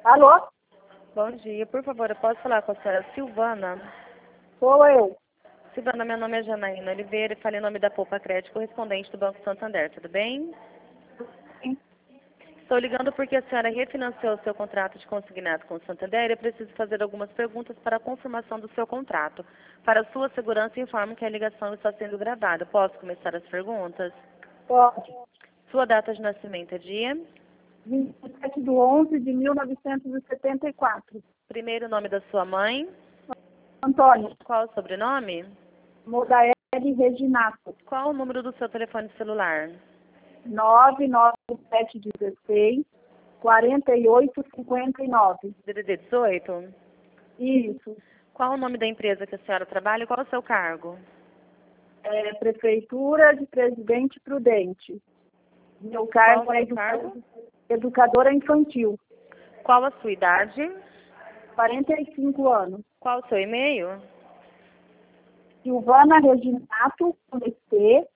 Alô? Bom dia, por favor, eu posso falar com a senhora Silvana? Sou eu. Silvana, meu nome é Janaína Oliveira e falei em nome da Poupa Crédito, correspondente do Banco Santander, tudo bem? Sim. Estou ligando porque a senhora refinanciou o seu contrato de consignado com o Santander e eu preciso fazer algumas perguntas para a confirmação do seu contrato. Para sua segurança, informo que a ligação está sendo gravada. Posso começar as perguntas? Pode. Sua data de nascimento é dia? 27/11/1974. Primeiro nome da sua mãe? Antônio. Qual o sobrenome? Modaeli Reginato. Qual o número do seu telefone celular? 99716 4859. DDD 18? Isso. Qual o nome da empresa que a senhora trabalha e qual o seu cargo? Prefeitura de Presidente Prudente. Meu cargo Qual é o seu cargo? educadora infantil. Qual a sua idade? 45 anos. Qual o seu e-mail? Silvana Reginato, com C,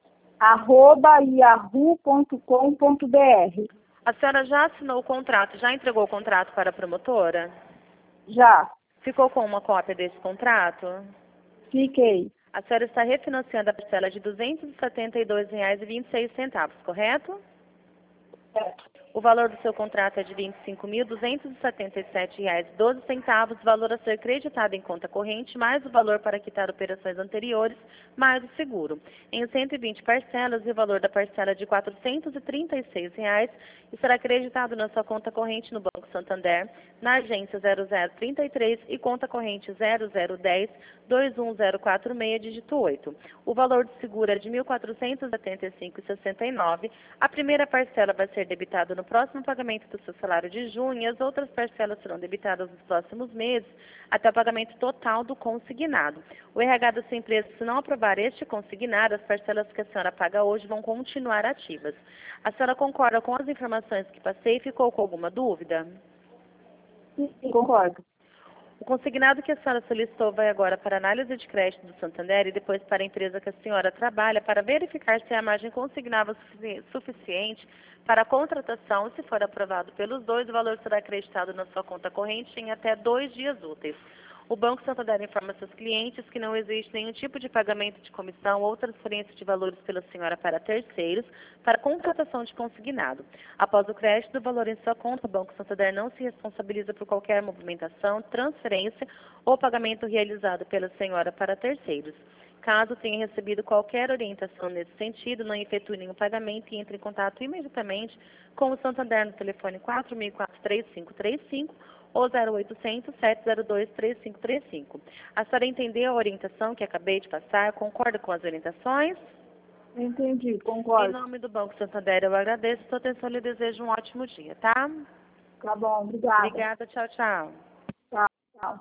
@yahoo.com.br. A senhora já assinou o contrato, já entregou o contrato para a promotora? Já. Ficou com uma cópia desse contrato? Fiquei. A senhora está refinanciando a parcela de R$ 272,26, correto? Certo. O valor do seu contrato é de R$ 25.277,12, valor a ser creditado em conta corrente, mais o valor para quitar operações anteriores, mais o seguro. Em 120 parcelas, e o valor da parcela de R$ 436,00 e será creditado na sua conta corrente no Banco Santander, na agência 0033 e conta corrente 0010-21046, dígito 8. O valor do seguro é de R$ 1.475,69. A primeira parcela vai ser debitada no próximo pagamento do seu salário de junho e as outras parcelas serão debitadas nos próximos meses até o pagamento total do consignado. O RH da sua empresa, se não aprovar este consignado, as parcelas que a senhora paga hoje vão continuar ativas. A senhora concorda com as informações que passei e ficou com alguma dúvida? Sim, concordo. O consignado que a senhora solicitou vai agora para a análise de crédito do Santander e depois para a empresa que a senhora trabalha para verificar se a margem consignável suficiente para a contratação. E se for aprovado pelos dois, o valor será acreditado na sua conta corrente em até 2 dias úteis. O Banco Santander informa seus clientes que não existe nenhum tipo de pagamento de comissão ou transferência de valores pela senhora para terceiros para contratação de consignado. Após o crédito do valor em sua conta, o Banco Santander não se responsabiliza por qualquer movimentação, transferência ou pagamento realizado pela senhora para terceiros. Caso tenha recebido qualquer orientação nesse sentido, não efetue nenhum pagamento e entre em contato imediatamente com o Santander no telefone 4004-3535 ou 0800 702 3535. A senhora entendeu a orientação que acabei de passar? Concorda com as orientações? Entendi, Em concordo. nome do Banco Santander, eu agradeço a sua atenção e lhe desejo um ótimo dia, tá? Tá bom, obrigada. Obrigada, tchau, tchau.